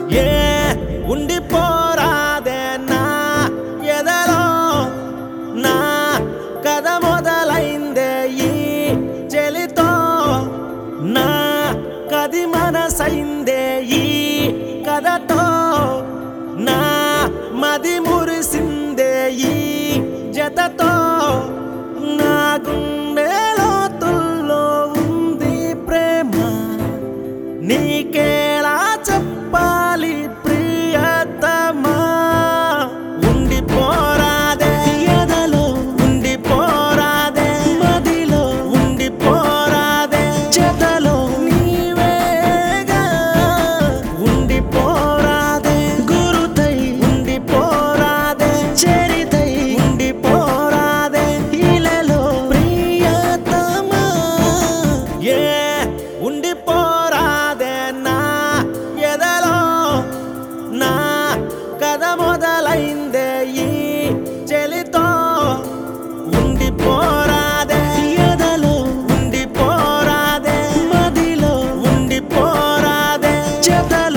ఏ ఉండిపోరాదే నా ఎదలో నా కథ మొదలైందే ఈ చెలితో నా కది మనసైందే ఈ కథతో నా మది మురిసిందే ఈ జతతో నా గుండె లోతుల్లో ఉంది ప్రేమ నీకేలా చెప్పాలి ప్రియతమా ఉండిపోరాదే ఎదలో ఉండిపోరాదే మదిలో ఉండిపోరాదే జతలో నీవేగా ఉండిపోరాదే గురుతై ఉండిపోరాదే చరితై ఉండిపోరాదే ఇలలో ప్రియతమా ఏ ఉండిపోరాదే నా ఎదలో నా కథ మొదలైందే ఈ చెలితో ఉండిపోరాదే ఎదలో ఉండిపోరాదే మదిలో ఉండిపోరాదే జత